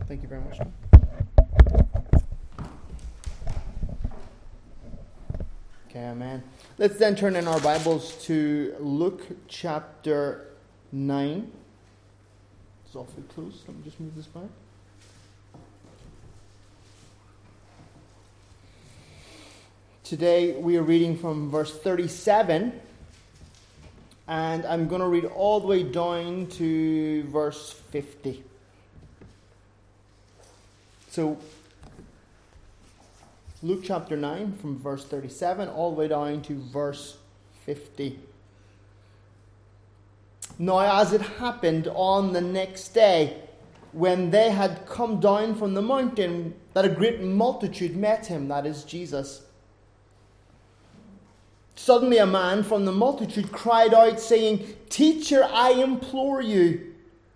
Thank you very much. Okay, amen. Let's then turn in our Bibles to Luke chapter 9. It's awfully close. Let me just move this back. Today we are reading from verse 37, and I'm going to read all the way down to verse 50. So, Luke chapter 9 from verse 37 all the way down to verse 50. Now, as it happened on the next day, when they had come down from the mountain, that a great multitude met him, that is Jesus. Suddenly a man from the multitude cried out, saying, "Teacher, I implore you,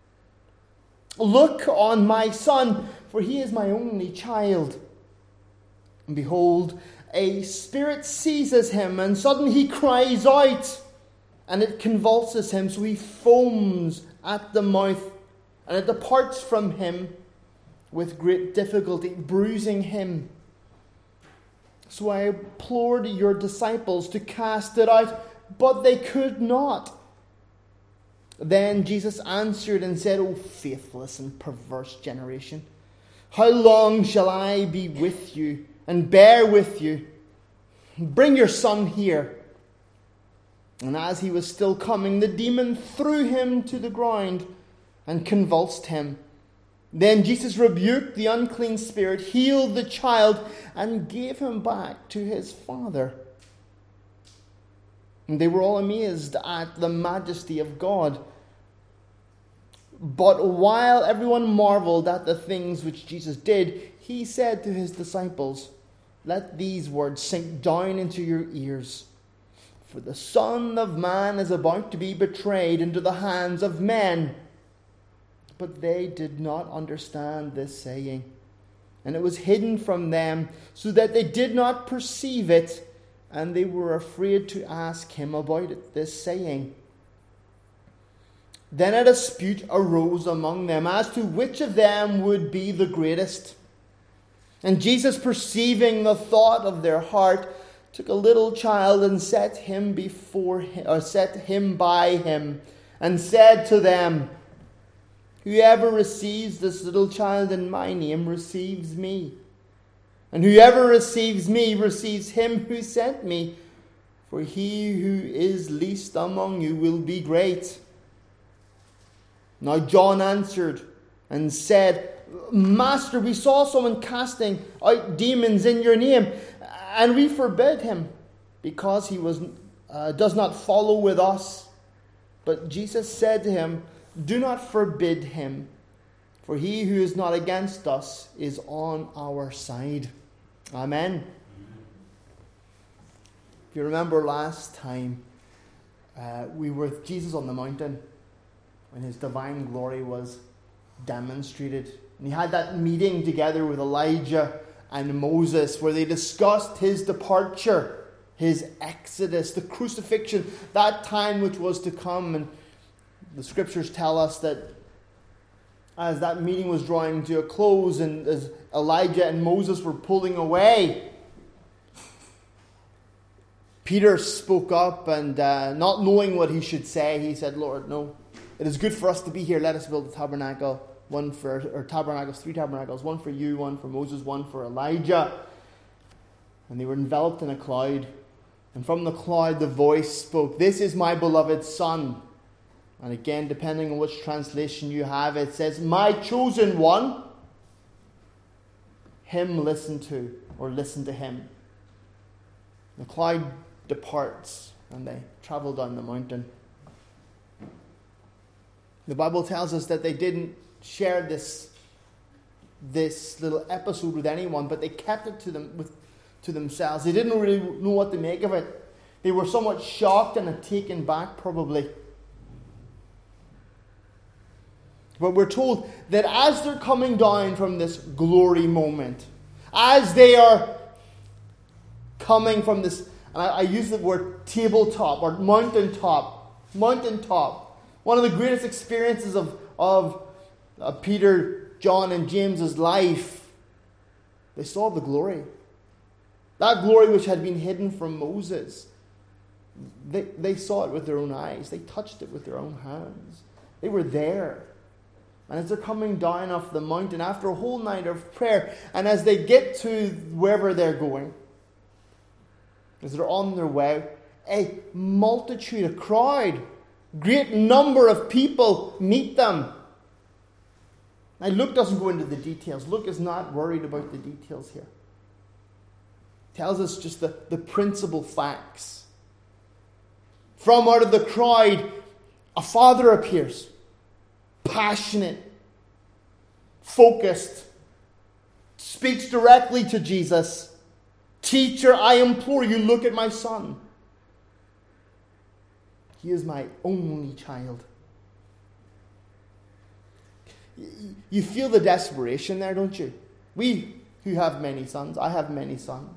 look on my son, for he is my only child. And behold, a spirit seizes him, and suddenly he cries out, and it convulses him, so he foams at the mouth, and it departs from him with great difficulty, bruising him. So I implored your disciples to cast it out, but they could not." Then Jesus answered and said, "O faithless and perverse generation, how long shall I be with you and bear with you? Bring your son here." And as he was still coming, the demon threw him to the ground and convulsed him. Then Jesus rebuked the unclean spirit, healed the child, and gave him back to his father. And they were all amazed at the majesty of God. But while everyone marveled at the things which Jesus did, he said to his disciples, "Let these words sink down into your ears. For the Son of Man is about to be betrayed into the hands of men." But they did not understand this saying, and it was hidden from them, so that they did not perceive it, and they were afraid to ask him about it, this saying. Then a dispute arose among them as to which of them would be the greatest. And Jesus, perceiving the thought of their heart, took a little child and set him by him, and said to them, "Whoever receives this little child in my name receives me. And whoever receives me receives him who sent me. For he who is least among you will be great." Now John answered and said, "Master, we saw someone casting out demons in your name, and we forbid him, because he does not follow with us." But Jesus said to him, "Do not forbid him, for he who is not against us is on our side." Amen. If you remember last time, we were with Jesus on the mountain when his divine glory was demonstrated. And he had that meeting together with Elijah and Moses where they discussed his departure, his exodus, the crucifixion, that time which was to come. And the scriptures tell us that as that meeting was drawing to a close and as Elijah and Moses were pulling away, Peter spoke up and not knowing what he should say, he said, "Lord, no, it is good for us to be here. Let us build a tabernacle, three tabernacles, one for you, one for Moses, one for Elijah." And they were enveloped in a cloud. And from the cloud the voice spoke, "This is my beloved Son." And again, depending on which translation you have, it says, "My chosen one, him listen to," or listen to him. The cloud departs and they travel down the mountain. The Bible tells us that they didn't share this little episode with anyone, but they kept it to themselves. They didn't really know what to make of it. They were somewhat shocked and taken back, probably. But we're told that as they're coming down from this glory moment, as they are coming from this, and I use the word tabletop or mountaintop, one of the greatest experiences of Peter John and James's life, they saw the glory. That glory which had been hidden from Moses. They saw it with their own eyes. They touched it with their own hands. They were there. And as they're coming down off the mountain after a whole night of prayer, and as they get to wherever they're going, as they're on their way, a multitude, a crowd, great number of people meet them. Now Luke doesn't go into the details. Luke is not worried about the details here. He tells us just the principal facts. From out of the crowd, a father appears. Passionate, focused, speaks directly to Jesus. Teacher, I implore you, look at my son. He is my only child. You feel the desperation there, don't you? We who have many sons, I have many sons.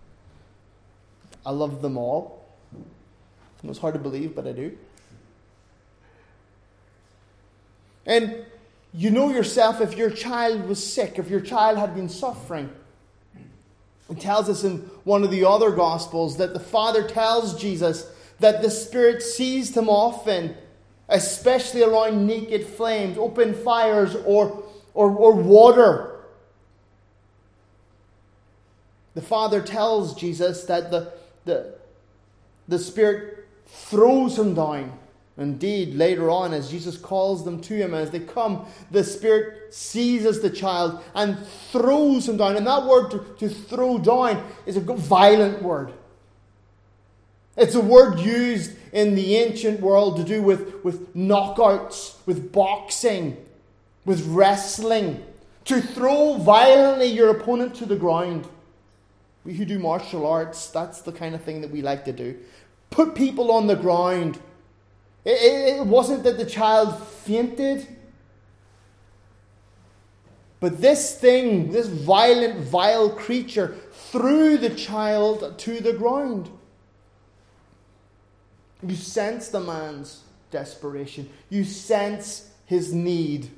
I love them all. It's hard to believe, but I do. And you know yourself if your child was sick, if your child had been suffering. It tells us in one of the other Gospels that the Father tells Jesus that the Spirit seized him often, especially around naked flames, open fires, or water. The Father tells Jesus that the Spirit throws him down. Indeed, later on, as Jesus calls them to him, as they come, the Spirit seizes the child and throws him down. And that word to throw down is a violent word. It's a word used in the ancient world to do with knockouts, with boxing, with wrestling. To throw violently your opponent to the ground. We who do martial arts, that's the kind of thing that we like to do. Put people on the ground. It wasn't that the child fainted. But this thing, this violent, vile creature, threw the child to the ground. You sense the man's desperation. You sense his need.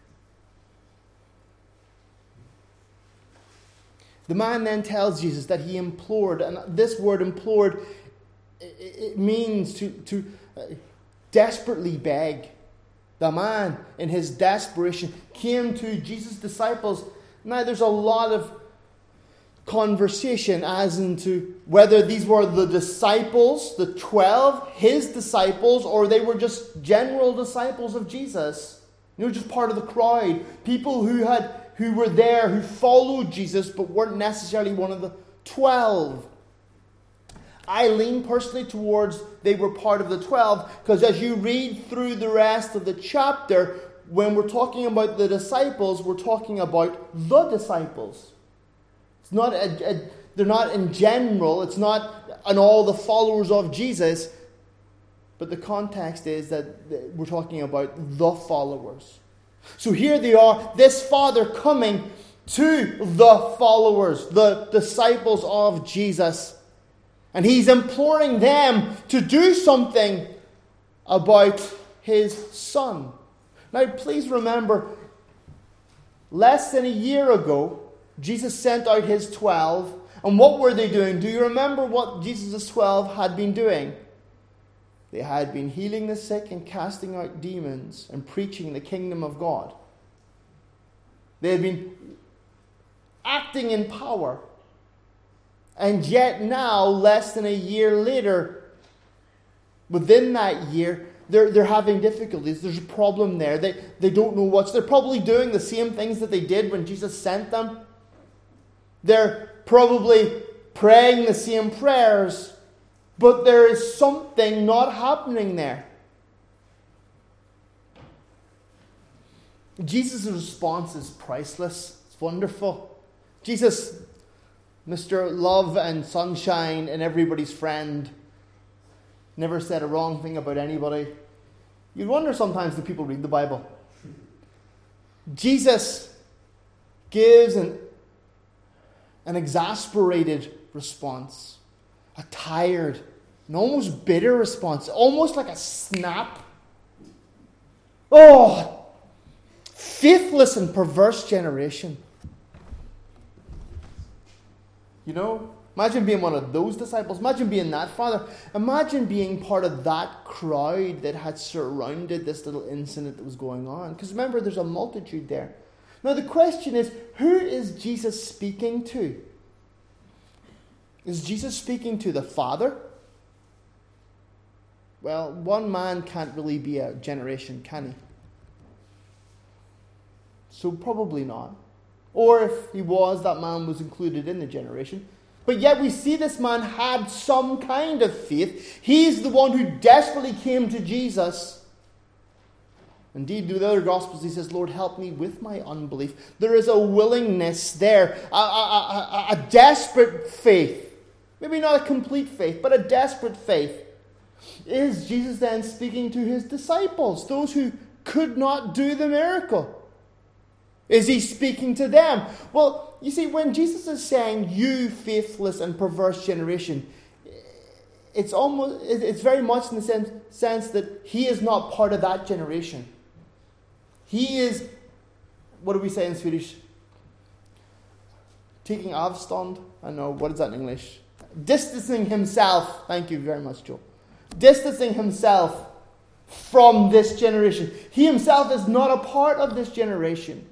The man then tells Jesus that he implored, and this word implored, it means to desperately beg. The man, in his desperation, came to Jesus' disciples. Now, there's a lot of conversation as into whether these were the disciples, the 12, his disciples, or they were just general disciples of Jesus. You know, just part of the crowd. People who were there, who followed Jesus, but weren't necessarily one of the 12. I lean personally towards they were part of the 12, because as you read through the rest of the chapter, when we're talking about the disciples, we're talking about the disciples. It's not they're not in general, it's not on all the followers of Jesus, but the context is that we're talking about the followers. So here they are, this father coming to the followers, the disciples of Jesus. And he's imploring them to do something about his son. Now, please remember, less than a year ago, Jesus sent out his 12. And what were they doing? Do you remember what Jesus' 12 had been doing? They had been healing the sick and casting out demons and preaching the kingdom of God. They had been acting in power. And yet now, less than a year later, within that year, they're having difficulties. There's a problem there. They don't know they're probably doing the same things that they did when Jesus sent them. They're probably praying the same prayers, but there is something not happening there. Jesus' response is priceless. It's wonderful. Jesus, Mr. Love and Sunshine and everybody's friend, never said a wrong thing about anybody. You'd wonder sometimes, do people read the Bible? Jesus gives an exasperated response, a tired, an almost bitter response, almost like a snap. Oh, faithless and perverse generation. You know, imagine being one of those disciples. Imagine being that father. Imagine being part of that crowd that had surrounded this little incident that was going on. Because remember, there's a multitude there. Now the question is, who is Jesus speaking to? Is Jesus speaking to the Father? Well, one man can't really be a generation, can he? So probably not. Or if he was, that man was included in the generation. But yet we see this man had some kind of faith. He's the one who desperately came to Jesus. Indeed, through the other Gospels, he says, Lord, help me with my unbelief. There is a willingness there, a desperate faith. Maybe not a complete faith, but a desperate faith. Is Jesus then speaking to his disciples, those who could not do the miracle? Is he speaking to them? Well, you see, when Jesus is saying, you faithless and perverse generation, it's very much in the sense that he is not part of that generation. He is, what do we say in Swedish? Taking avstånd? I know, what is that in English? Distancing himself. Thank you very much, Joe. Distancing himself from this generation. He himself is not a part of this generation.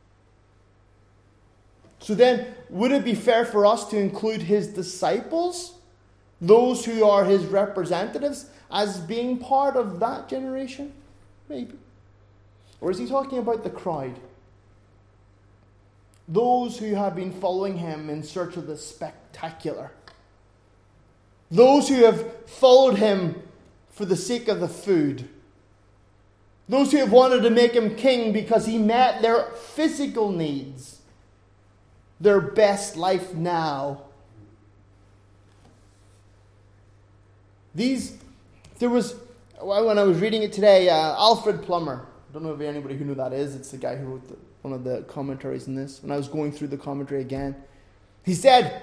So then, would it be fair for us to include his disciples, those who are his representatives, as being part of that generation? Maybe. Or is he talking about the crowd? Those who have been following him in search of the spectacular. Those who have followed him for the sake of the food. Those who have wanted to make him king because he met their physical needs. Their best life now. When I was reading it today, Alfred Plummer, I don't know if anybody who knew that is, it's the guy who wrote one of the commentaries in this, and I was going through the commentary again. He said,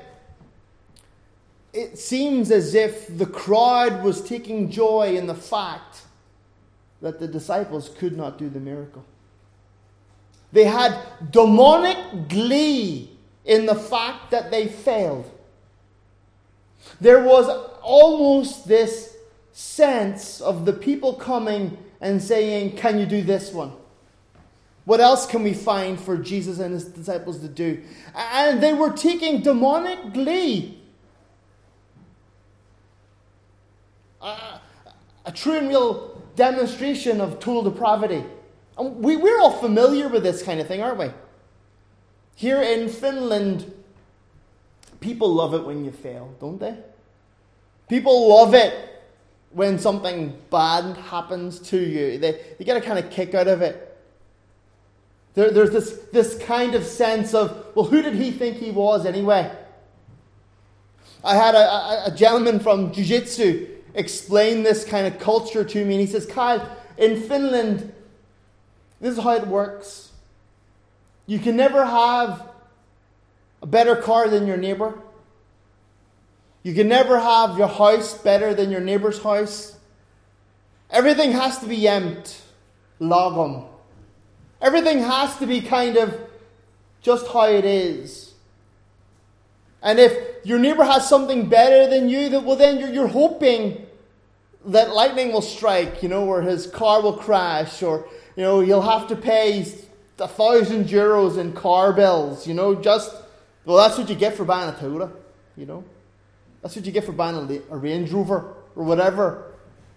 it seems as if the crowd was taking joy in the fact that the disciples could not do the miracle. They had demonic glee in the fact that they failed. There was almost this sense of the people coming and saying, can you do this one? What else can we find for Jesus and his disciples to do? And they were taking demonic glee. A true and real demonstration of total depravity. And we're all familiar with this kind of thing, aren't we? Here in Finland, people love it when you fail, don't they? People love it when something bad happens to you. They get a kind of kick out of it. There's this kind of sense of, well, who did he think he was anyway? I had a gentleman from Jiu-Jitsu explain this kind of culture to me, and he says, Kyle, in Finland, this is how it works. You can never have a better car than your neighbor. You can never have your house better than your neighbor's house. Everything has to be lagom. Everything has to be kind of just how it is. And if your neighbor has something better than you, then you're hoping that lightning will strike, or his car will crash, or you'll have to pay 1,000 euros in car bills. That's what you get for buying a Toyota. That's what you get for buying a Range Rover or whatever.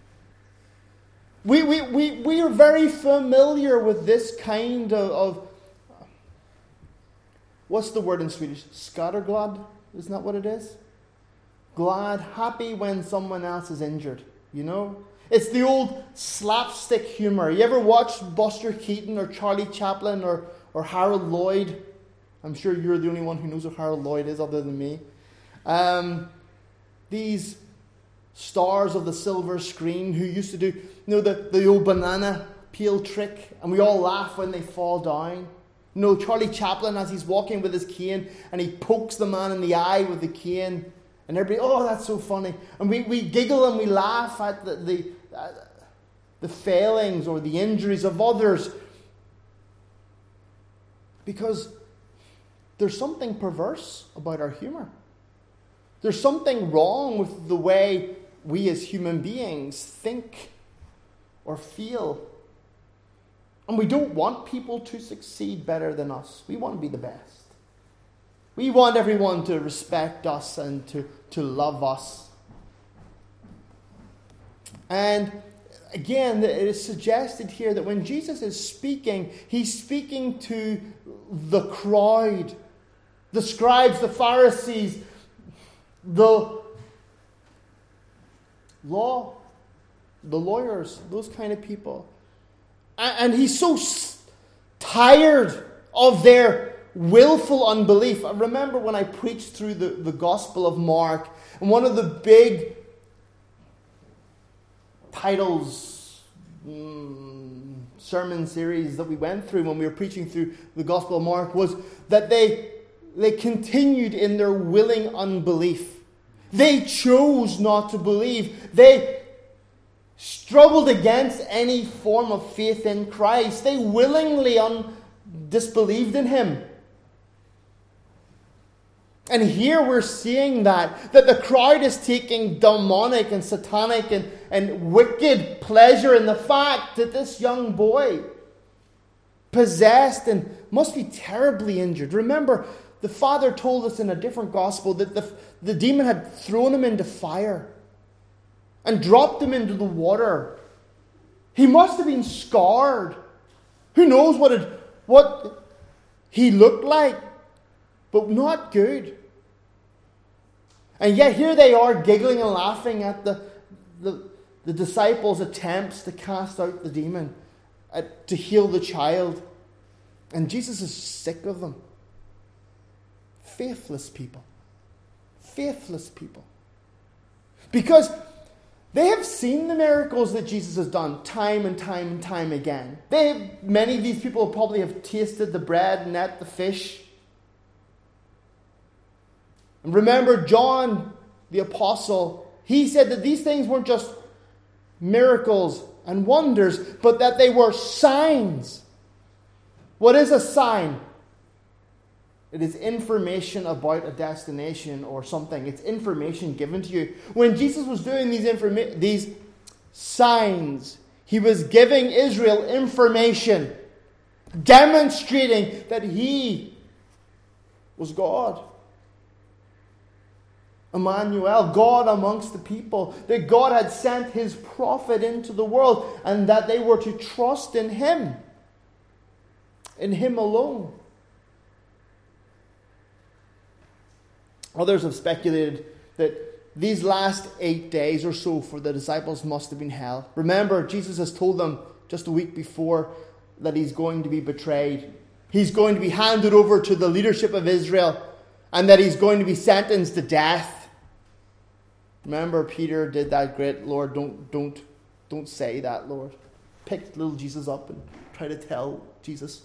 We are very familiar with this kind of what's the word in Swedish? Skadeglad? Isn't that what it is? Glad, happy when someone else is injured. It's the old slapstick humor. You ever watch Buster Keaton or Charlie Chaplin or Harold Lloyd? I'm sure you're the only one who knows what Harold Lloyd is other than me. These stars of the silver screen who used to do the old banana peel trick, and we all laugh when they fall down. Charlie Chaplin, as he's walking with his cane and he pokes the man in the eye with the cane, and everybody, oh, that's so funny. And we giggle and we laugh at the failings or the injuries of others. Because there's something perverse about our humor. There's something wrong with the way we as human beings think or feel. And we don't want people to succeed better than us. We want to be the best. We want everyone to respect us and to love us. And again, it is suggested here that when Jesus is speaking, he's speaking to the crowd, the scribes, the Pharisees, the lawyers, those kind of people. And he's so tired of their willful unbelief. I remember when I preached through the Gospel of Mark, and one of the big titles, sermon series that we went through when we were preaching through the Gospel of Mark was that they continued in their willing unbelief. They chose not to believe. They struggled against any form of faith in Christ. They willingly disbelieved in him. And here we're seeing that the crowd is taking demonic and satanic and wicked pleasure in the fact that this young boy, possessed and must be terribly injured. Remember, the Father told us in a different gospel that the demon had thrown him into fire and dropped him into the water. He must have been scarred. Who knows what he looked like, but not good. And yet here they are giggling and laughing at the disciples' attempts to cast out the demon, to heal the child. And Jesus is sick of them. Faithless people. Faithless people. Because they have seen the miracles that Jesus has done time and time and time again. Many of these people probably have tasted the bread and ate the fish. And remember, John, the apostle, he said that these things weren't just miracles and wonders, but that they were signs. What is a sign? It is information about a destination or something. It's information given to you. When Jesus was doing these signs, he was giving Israel information, demonstrating that he was God. Emmanuel, God amongst the people, that God had sent his prophet into the world and that they were to trust in him alone. Others have speculated that these last 8 days or so for the disciples must have been hell. Remember, Jesus has told them just a week before that he's going to be betrayed. He's going to be handed over to the leadership of Israel and that he's going to be sentenced to death. Remember, Peter did that great, Lord, don't say that, Lord. Picked little Jesus up and tried to tell Jesus.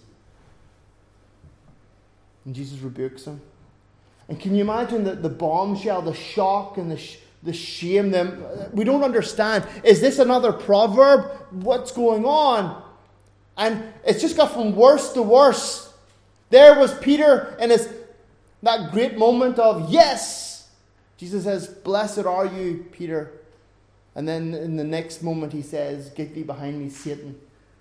And Jesus rebukes him. And can you imagine the bombshell, the shock and the shame? We don't understand. Is this another proverb? What's going on? And it's just got from worse to worse. There was Peter in that great moment of yes. Jesus says, "Blessed are you, Peter." And then in the next moment he says, "Get thee behind me, Satan."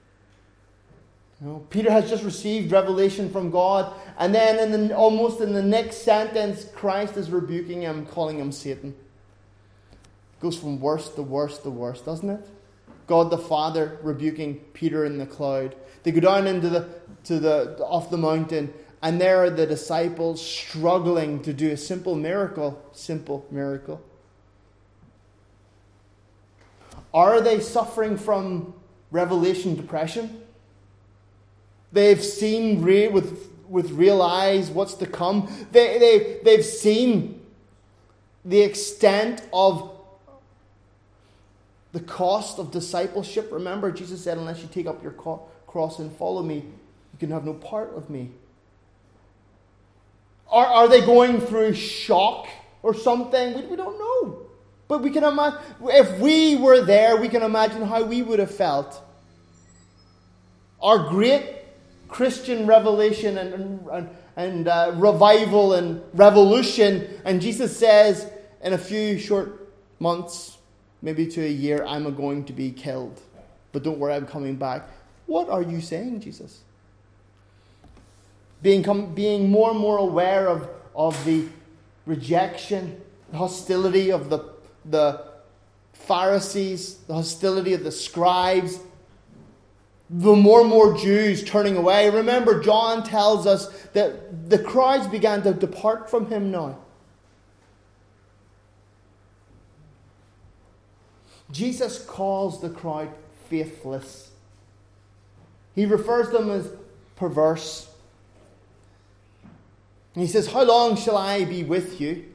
Peter has just received revelation from God, and then almost in the next sentence, Christ is rebuking him, calling him Satan. It goes from worse to worse to worse, doesn't it? God the Father rebuking Peter in the cloud. They go down off the mountain, and there are the disciples struggling to do a simple miracle. Simple miracle. Are they suffering from revelation depression? They've seen with real eyes what's to come. They've seen the extent of the cost of discipleship. Remember, Jesus said, unless you take up your cross and follow me, you can have no part of me. Are they going through shock or something? We don't know. But we can imagine, if we were there, we can imagine how we would have felt. Our great Christian revelation and revival and revolution. And Jesus says, in a few short months, maybe to a year, I'm going to be killed. But don't worry, I'm coming back. What are you saying, Jesus? Being more and more aware of the rejection, the hostility of the Pharisees, the hostility of the scribes, the more and more Jews turning away. Remember, John tells us that the crowds began to depart from him now. Jesus calls the crowd faithless. He refers them as perverse. And he says, how long shall I be with you?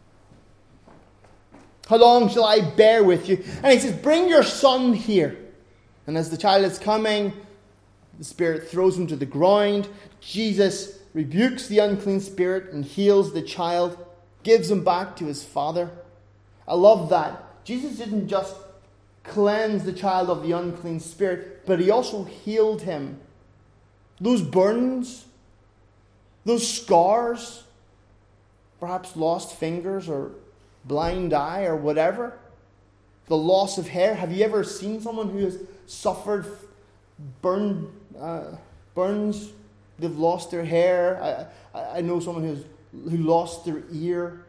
How long shall I bear with you? And he says, bring your son here. And as the child is coming, the spirit throws him to the ground. Jesus rebukes the unclean spirit and heals the child, gives him back to his father. I love that. Jesus didn't just cleanse the child of the unclean spirit, but he also healed him. Those burns, those scars, perhaps lost fingers or blind eye or whatever, the loss of hair. Have you ever seen someone who has suffered burns? They've lost their hair. I know someone who lost their ear.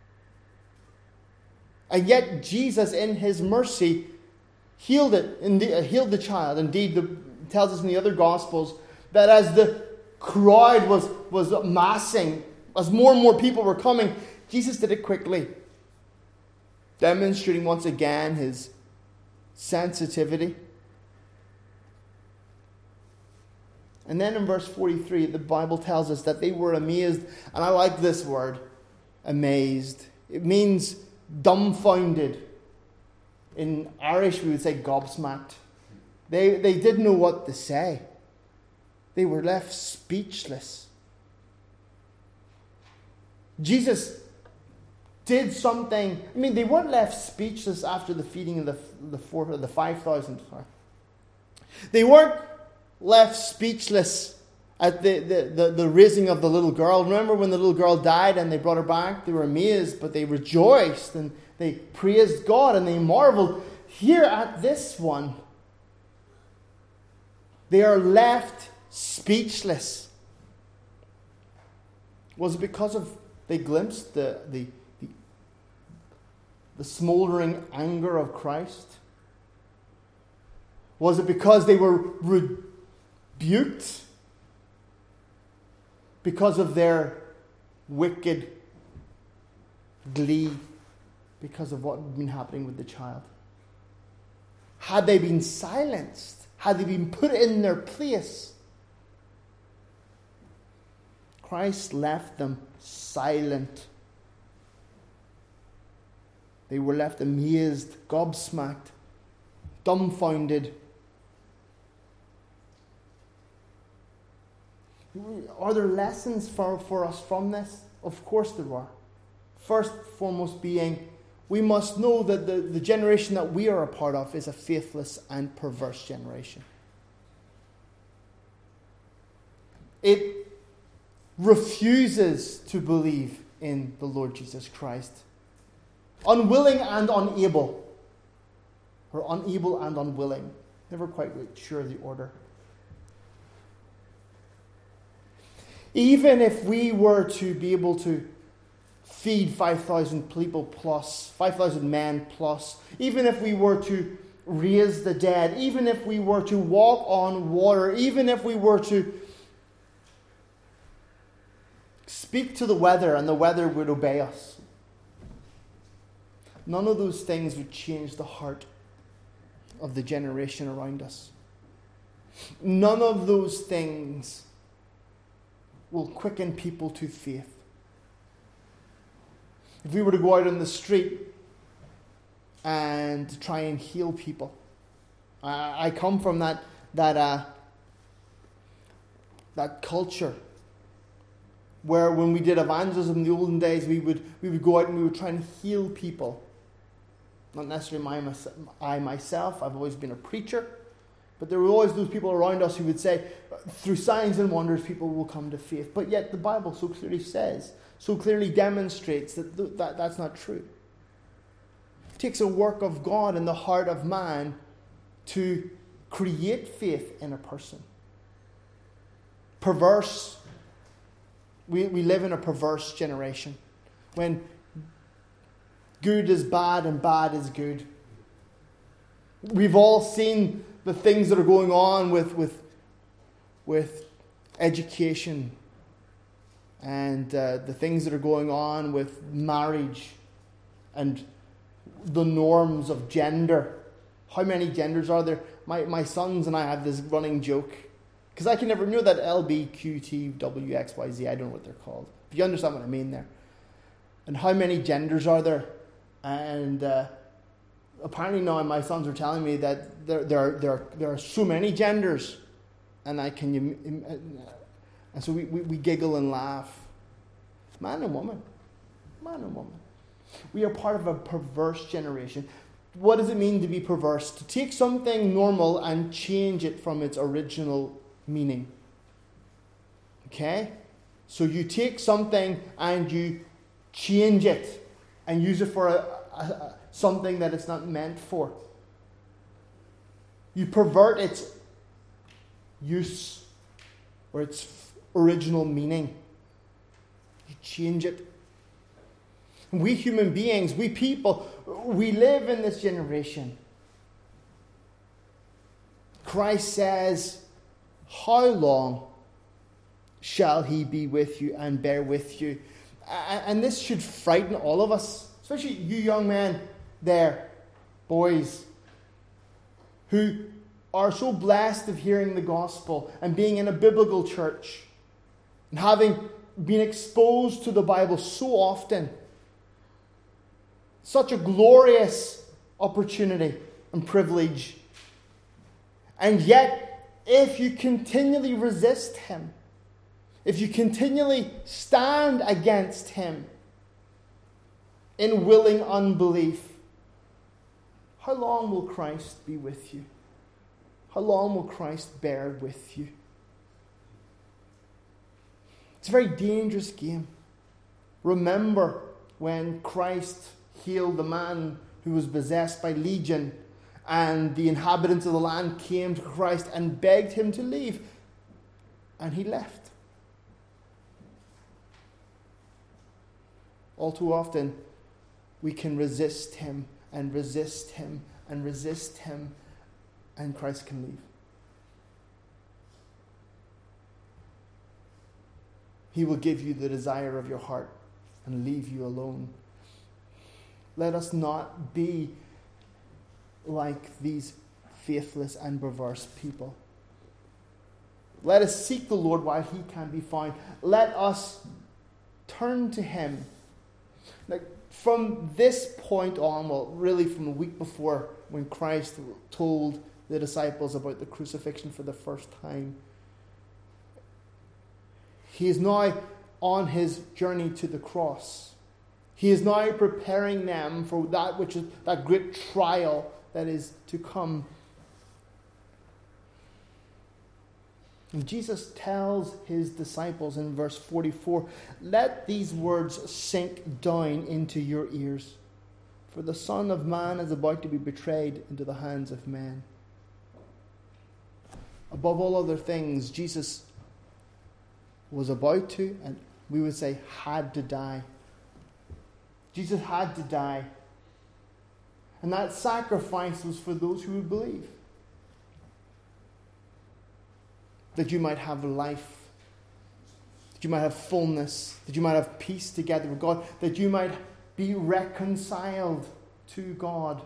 And yet Jesus, in his mercy, healed the child. Indeed, it tells us in the other Gospels that as the crowd was massing, as more and more people were coming, Jesus did it quickly, demonstrating once again his sensitivity. And then in verse 43, the Bible tells us that they were amazed. And I like this word, amazed. It means dumbfounded. In Irish, we would say gobsmacked. They didn't know what to say. They were left speechless. Jesus did something. I mean, they weren't left speechless after the feeding of the 5,000. They weren't left speechless at the raising of the little girl. Remember when the little girl died and they brought her back? They were amazed, but they rejoiced and they praised God and they marveled. Here at this one, they are left speechless. Was it because they glimpsed the smoldering anger of Christ? Was it because they were rebuked because of their wicked glee, because of what had been happening with the child? Had they been silenced? Had they been put in their place? Christ left them silent. They were left amazed, gobsmacked, dumbfounded. Are there lessons for us from this? Of course there are. First and foremost being, we must know that the generation that we are a part of is a faithless and perverse generation. It refuses to believe in the Lord Jesus Christ. Unwilling and unable. Or unable and unwilling. Never quite sure of the order. Even if we were to be able to feed 5,000 people plus, 5,000 men plus, even if we were to raise the dead, even if we were to walk on water, even if we were to speak to the weather and the weather would obey us, none of those things would change the heart of the generation around us. None of those things will quicken people to faith. If we were to go out on the street and try and heal people, I come from that culture where when we did evangelism in the olden days, we would go out and we would try and heal people. Not necessarily I myself. I've always been a preacher. But there were always those people around us who would say, through signs and wonders, people will come to faith. But yet the Bible so clearly says, so clearly demonstrates that that's not true. It takes a work of God in the heart of man to create faith in a person. Perverse. We live in a perverse generation when good is bad and bad is good. We've all seen the things that are going on with education and the things that are going on with marriage and the norms of gender. How many genders are there? My sons and I have this running joke. Because I can never know that LBQTWXYZ. I don't know what they're called. But you understand what I mean there. And how many genders are there? And apparently now my sons are telling me that there are so many genders. And and so we giggle and laugh. Man and woman. Man and woman. We are part of a perverse generation. What does it mean to be perverse? To take something normal and change it from its original meaning. Okay? So you take something and you change it and use it for something that it's not meant for. You pervert its use or its original meaning. You change it. We human beings, we people, we live in this generation. Christ says, how long shall he be with you and bear with you? And this should frighten all of us, especially you young men there, boys, who are so blessed of hearing the gospel and being in a biblical church and having been exposed to the Bible so often. Such a glorious opportunity and privilege. And yet, if you continually resist him, if you continually stand against him in willing unbelief, how long will Christ be with you? How long will Christ bear with you? It's a very dangerous game. Remember when Christ healed the man who was possessed by legion, and the inhabitants of the land came to Christ and begged him to leave, and he left. All too often, we can resist him and resist him and resist him, and Christ can leave. He will give you the desire of your heart and leave you alone. Let us not be like these faithless and perverse people. Let us seek the Lord while he can be found. Let us turn to him. Like from this point on, well, really from the week before when Christ told the disciples about the crucifixion for the first time, he is now on his journey to the cross. He is now preparing them for that which is that great trial that is to come. And Jesus tells his disciples in verse 44, let these words sink down into your ears, for the Son of Man is about to be betrayed into the hands of men. Above all other things, Jesus was about to, and we would say had to die. Jesus had to die. And that sacrifice was for those who would believe. That you might have life. That you might have fullness. That you might have peace together with God. That you might be reconciled to God.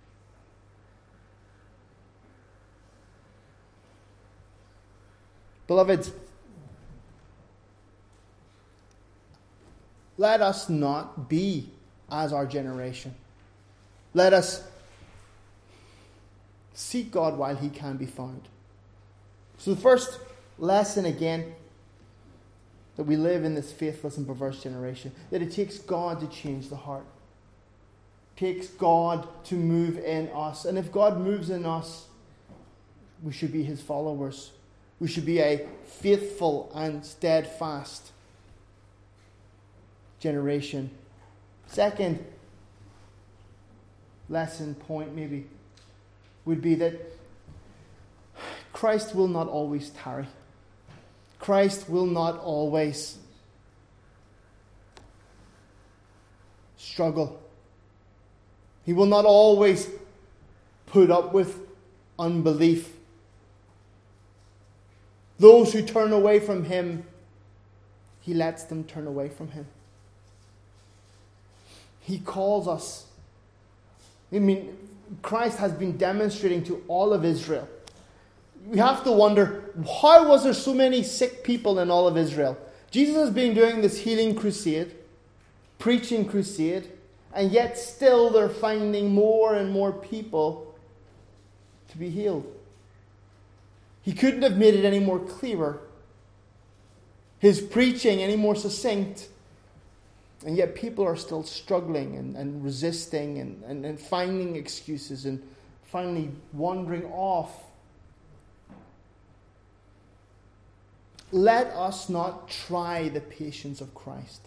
Beloved, let us not be as our generation. Let us seek God while he can be found. So the first lesson again, that we live in this faithless and perverse generation, that it takes God to change the heart. It takes God to move in us. And if God moves in us, we should be his followers. We should be a faithful and steadfast generation. Second lesson point maybe would be that Christ will not always tarry. Christ will not always struggle. He will not always put up with unbelief. Those who turn away from him, he lets them turn away from him. He calls us. Christ has been demonstrating to all of Israel. We have to wonder, how was there so many sick people in all of Israel? Jesus has been doing this healing crusade, preaching crusade, and yet still they're finding more and more people to be healed. He couldn't have made it any more clearer, his preaching any more succinct, and yet people are still struggling and resisting and finding excuses and finally wandering off. Let us not try the patience of Christ.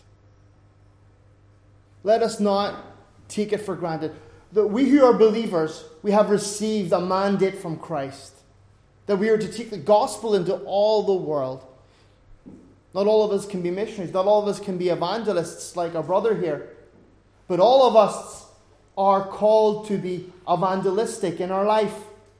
Let us not take it for granted that we who are believers, we have received a mandate from Christ, that we are to take the gospel into all the world. Not all of us can be missionaries. Not all of us can be evangelists like our brother here. But all of us are called to be evangelistic in our life.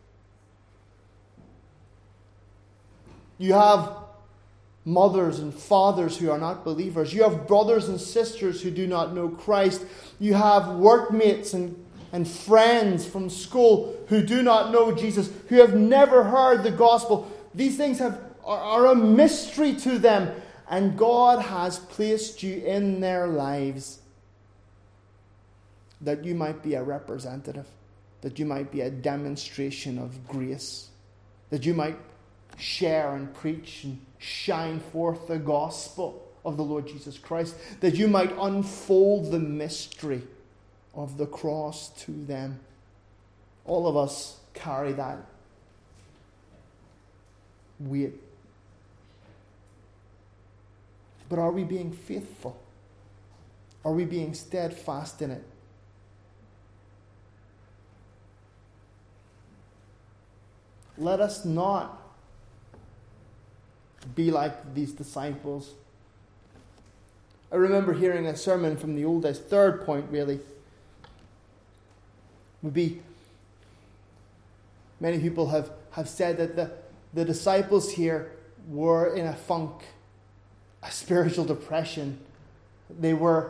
You have mothers and fathers who are not believers. You have brothers and sisters who do not know Christ. You have workmates and friends from school who do not know Jesus, who have never heard the gospel. These things are a mystery to them. And God has placed you in their lives that you might be a representative, that you might be a demonstration of grace, that you might share and preach and shine forth the gospel of the Lord Jesus Christ, that you might unfold the mystery of the cross to them. All of us carry that weight. But are we being faithful? Are we being steadfast in it? Let us not be like these disciples. I remember hearing a sermon from the old days. Third point, really, would be, many people have said that the disciples here were in a funk, a spiritual depression. They were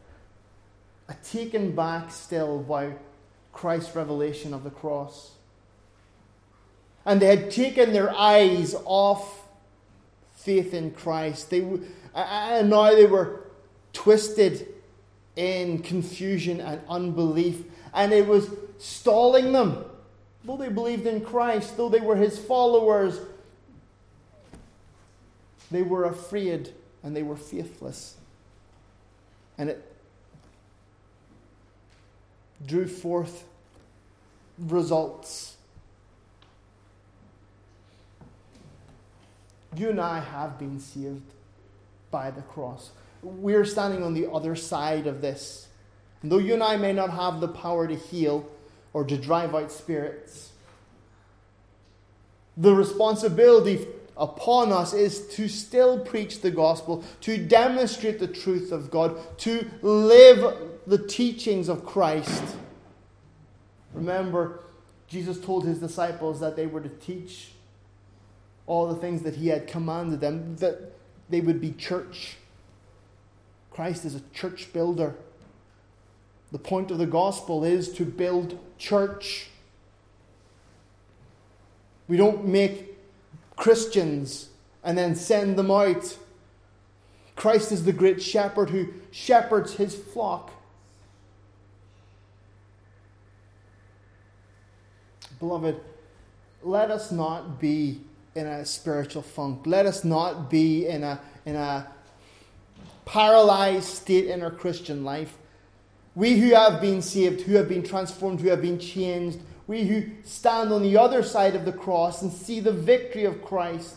taken back still by Christ's revelation of the cross. And they had taken their eyes off faith in Christ. And now they were twisted in confusion and unbelief. And it was stalling them. Though they believed in Christ, though they were his followers, they were afraid and they were faithless. And it drew forth results. You and I have been saved by the cross. We're standing on the other side of this. And though you and I may not have the power to heal or to drive out spirits, the responsibility upon us is to still preach the gospel, to demonstrate the truth of God, to live the teachings of Christ. Remember, Jesus told his disciples that they were to teach all the things that he had commanded them, that they would be church. Christ is a church builder. The point of the gospel is to build church. We don't make Christians and then send them out. Christ is the great shepherd who shepherds his flock. Beloved, let us not be in a spiritual funk. Let us not be in a paralyzed state in our Christian life. We who have been saved, who have been transformed, who have been changed, we who stand on the other side of the cross and see the victory of Christ,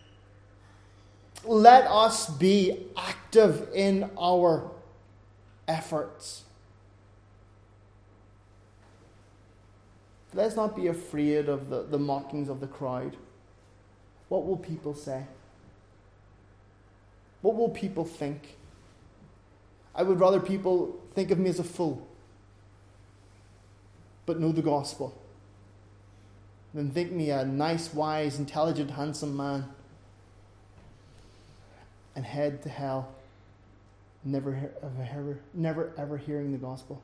let us be active in our efforts. Let's not be afraid of the mockings of the crowd. What will people say? What will people think? I would rather people think of me as a fool, but know the gospel, than think me a nice, wise, intelligent, handsome man and head to hell, never ever hearing the gospel.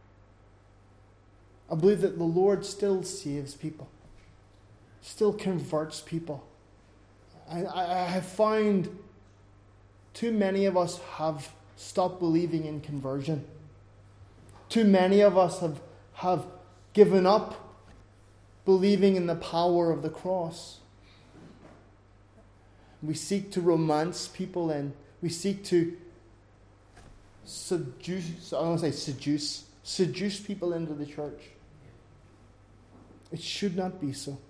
I believe that the Lord still saves people, still converts people. I have found too many of us have stopped believing in conversion. Too many of us have given up believing in the power of the cross. We seek to romance people and we seek to seduce people into the church. It should not be so.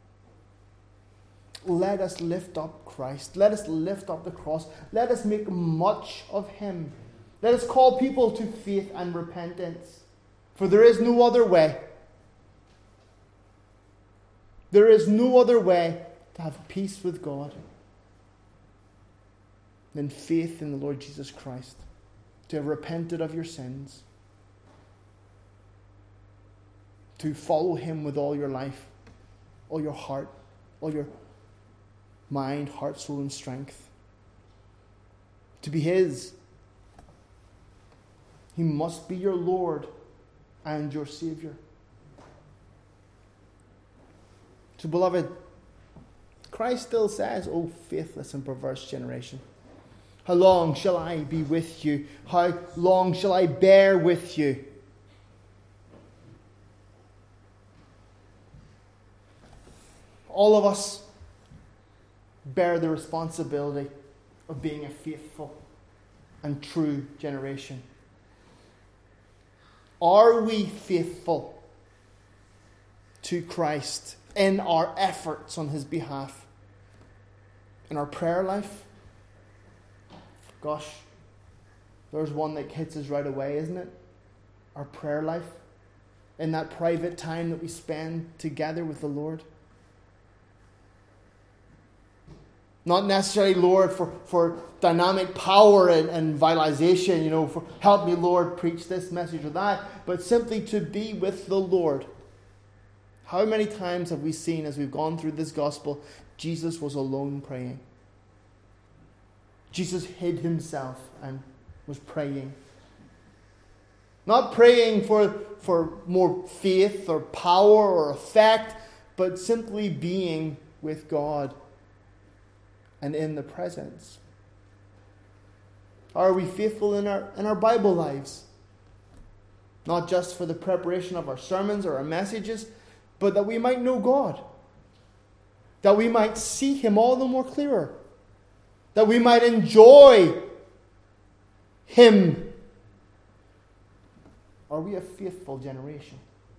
Let us lift up Christ. Let us lift up the cross. Let us make much of Him. Let us call people to faith and repentance. For there is no other way. There is no other way to have peace with God than faith in the Lord Jesus Christ. To have repented of your sins. To follow Him with all your life, all your heart, all your mind, heart, soul, and strength. To be His. He must be your Lord and your Savior. So, beloved, Christ still says, "O faithless and perverse generation, how long shall I be with you? How long shall I bear with you?" All of us bear the responsibility of being a faithful and true generation. Are we faithful to Christ in our efforts on His behalf? In our prayer life? Gosh, there's one that hits us right away, isn't it? Our prayer life. In that private time that we spend together with the Lord. Not necessarily, Lord, for dynamic power and vitalization, for help me, Lord, preach this message or that, but simply to be with the Lord. How many times have we seen as we've gone through this gospel, Jesus was alone praying. Jesus hid Himself and was praying. Not praying for more faith or power or effect, but simply being with God. And in the presence. Are we faithful in our Bible lives? Not just for the preparation of our sermons or our messages, but that we might know God. That we might see Him all the more clearer. That we might enjoy Him. Are we a faithful generation?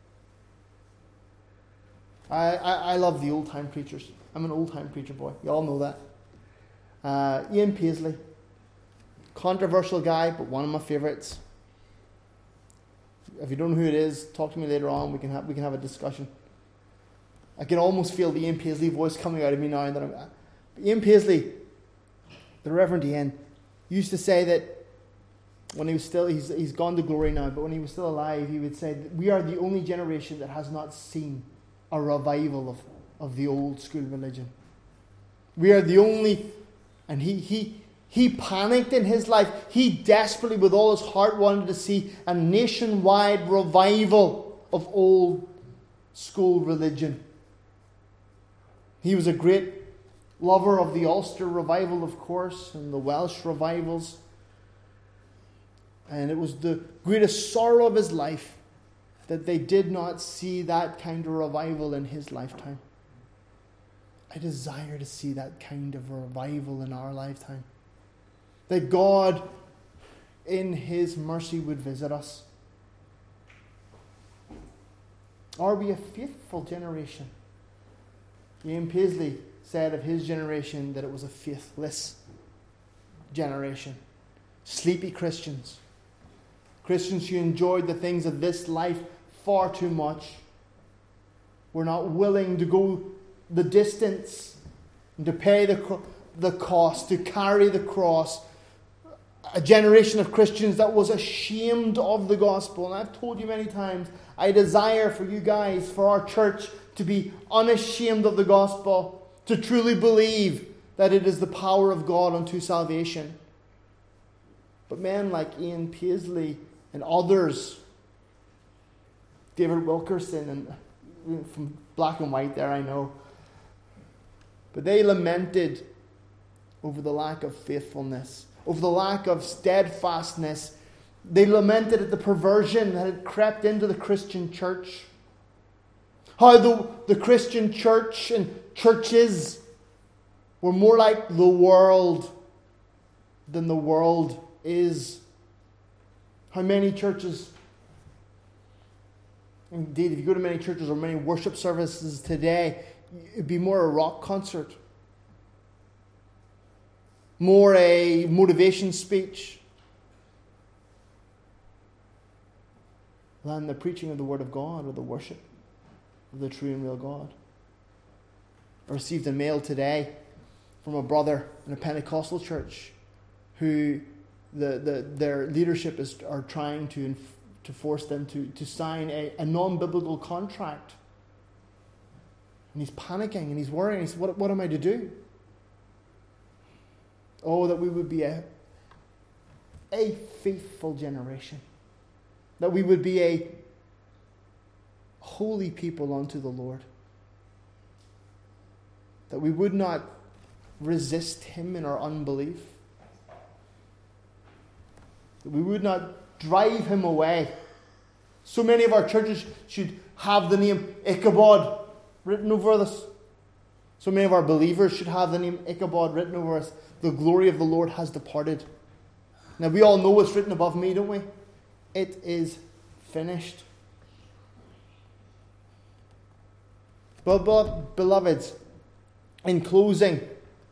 I love the old-time preachers. I'm an old-time preacher boy. You all know that. Ian Paisley, controversial guy, but one of my favourites. If you don't know who it is, talk to me later on. We can have a discussion. I can almost feel the Ian Paisley voice coming out of me now. Ian Paisley, the Reverend Ian, used to say that when he was still, he's gone to glory now, but when he was still alive, he would say that we are the only generation that has not seen a revival of the old school religion. We are the only. And he panicked in his life. He desperately, with all his heart, wanted to see a nationwide revival of old school religion. He was a great lover of the Ulster revival, of course, and the Welsh revivals. And it was the greatest sorrow of his life that they did not see that kind of revival in his lifetime. I desire to see that kind of revival in our lifetime. That God, in His mercy, would visit us. Are we a faithful generation? Ian Paisley said of his generation that it was a faithless generation. Sleepy Christians. Christians who enjoyed the things of this life far too much. Were not willing to go the distance and to pay the cost, to carry the cross. A generation of Christians that was ashamed of the gospel. And I've told you many times, I desire for you guys, for our church, to be unashamed of the gospel, to truly believe that it is the power of God unto salvation. But men like Ian Paisley and others, David Wilkerson, and from Black and White there, I know, but they lamented over the lack of faithfulness, over the lack of steadfastness. They lamented at the perversion that had crept into the Christian church. How the Christian church and churches were more like the world than the world is. How many churches, indeed, if you go to many churches or many worship services today, it'd be more a rock concert, more a motivation speech than the preaching of the Word of God or the worship of the true and real God. I received a mail today from a brother in a Pentecostal church who their leadership are trying to force them to sign a non-biblical contract. And he's panicking and he's worrying. He says, what am I to do? Oh, that we would be a faithful generation. That we would be a holy people unto the Lord. That we would not resist Him in our unbelief. That we would not drive Him away. So many of our churches should have the name Ichabod written over us. So many of our believers should have the name Ichabod written over us. The glory of the Lord has departed. Now we all know what's written above me, don't we? It is finished. Beloveds, in closing,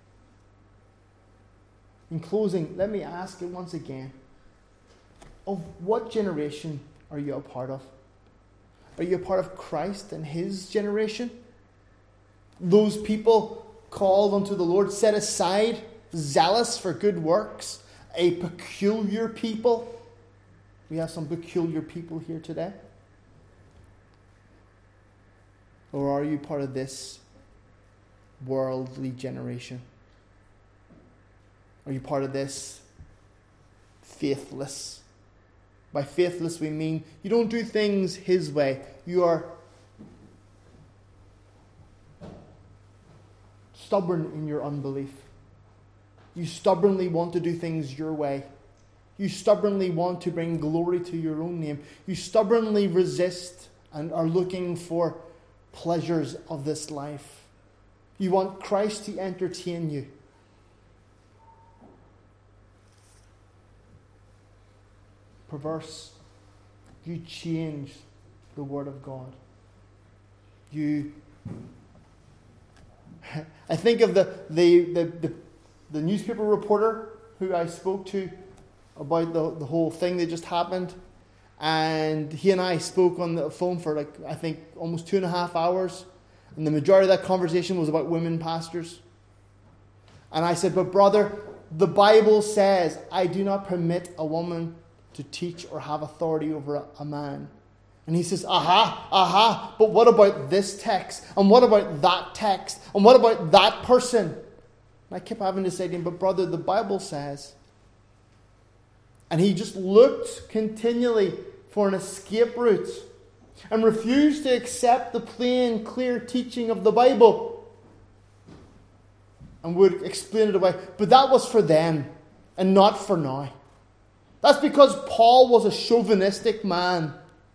let me ask it once again. Of what generation are you a part of? Are you a part of Christ and His generation? Those people called unto the Lord, set aside, zealous for good works, a peculiar people. We have some peculiar people here today. Or are you part of this worldly generation? Are you part of this faithless? By faithless we mean you don't do things His way. You are stubborn in your unbelief. You stubbornly want to do things your way. You stubbornly want to bring glory to your own name. You stubbornly resist and are looking for pleasures of this life. You want Christ to entertain you. Perverse. You change the Word of God. I think of the newspaper reporter who I spoke to about the whole thing that just happened. And he and I spoke on the phone for I think almost 2.5 hours. And the majority of that conversation was about women pastors. And I said, but brother, the Bible says, I do not permit a woman to teach or have authority over a man. And he says, but what about this text? And what about that text? And what about that person? And I kept having to say to him, but brother, the Bible says. And he just looked continually for an escape route and refused to accept the plain, clear teaching of the Bible and would explain it away. But that was for then and not for now. That's because Paul was a chauvinistic man.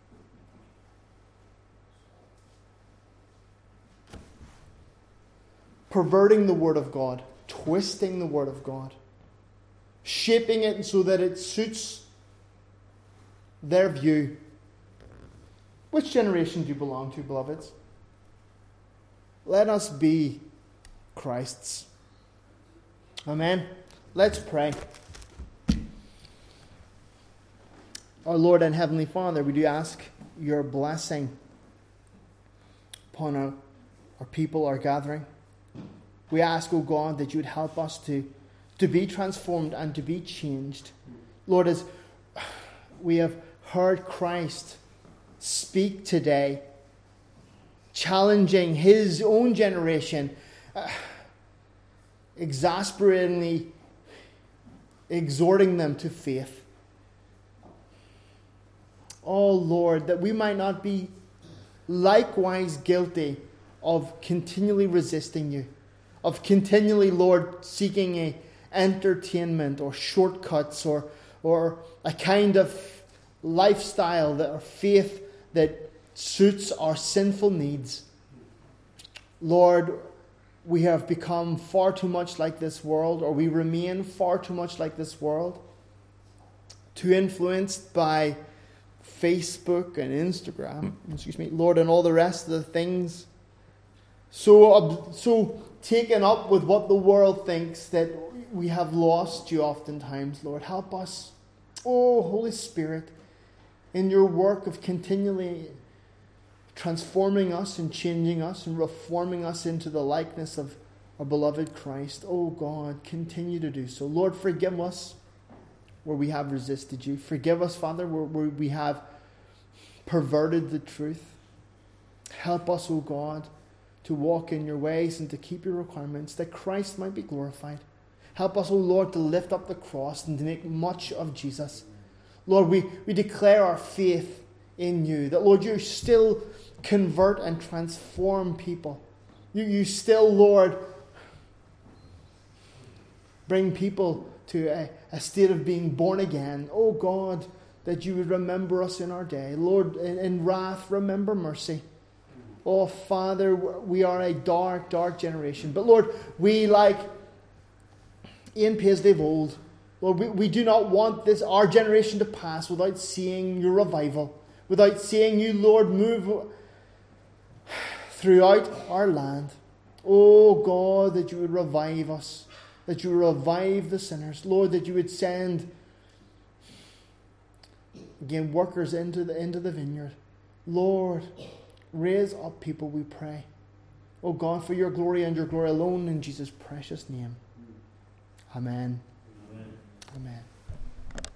Perverting the Word of God, twisting the Word of God, shaping it so that it suits their view. Which generation do you belong to, beloveds? Let us be Christ's. Amen. Let's pray. Our Lord and Heavenly Father, we do ask your blessing upon our people, our gathering. We ask, O God, that you would help us to be transformed and to be changed. Lord, as we have heard Christ speak today, challenging his own generation, exasperatingly exhorting them to faith. Oh Lord, that we might not be likewise guilty of continually resisting you, of continually, Lord, seeking a entertainment or shortcuts or a kind of lifestyle or faith that suits our sinful needs. Lord, we have become far too much like this world, or we remain far too much like this world, too influenced by Facebook and Instagram, Lord, and all the rest of the things. So taken up with what the world thinks that we have lost you oftentimes, Lord. Help us, oh Holy Spirit, in your work of continually transforming us and changing us and reforming us into the likeness of our beloved Christ. Oh God, continue to do so. Lord, forgive us where we have resisted you. Forgive us, Father, where we have perverted the truth. Help us, O God, to walk in your ways and to keep your requirements, that Christ might be glorified. Help us, O Lord, to lift up the cross and to make much of Jesus. Lord, we declare our faith in you, that, Lord, you still convert and transform people. You still, Lord, bring people to a state of being born again. Oh God, that you would remember us in our day. Lord, in wrath, remember mercy. Oh Father, we are a dark, dark generation. But Lord, we, like Ian Paisley of old, Lord, we do not want our generation to pass without seeing your revival, without seeing you, Lord, move throughout our land. Oh God, that you would revive us, that you would revive the sinners. Lord, that you would send, again, workers into the vineyard. Lord, raise up people, we pray. Oh God, for your glory and your glory alone, in Jesus' precious name. Amen. Amen. Amen.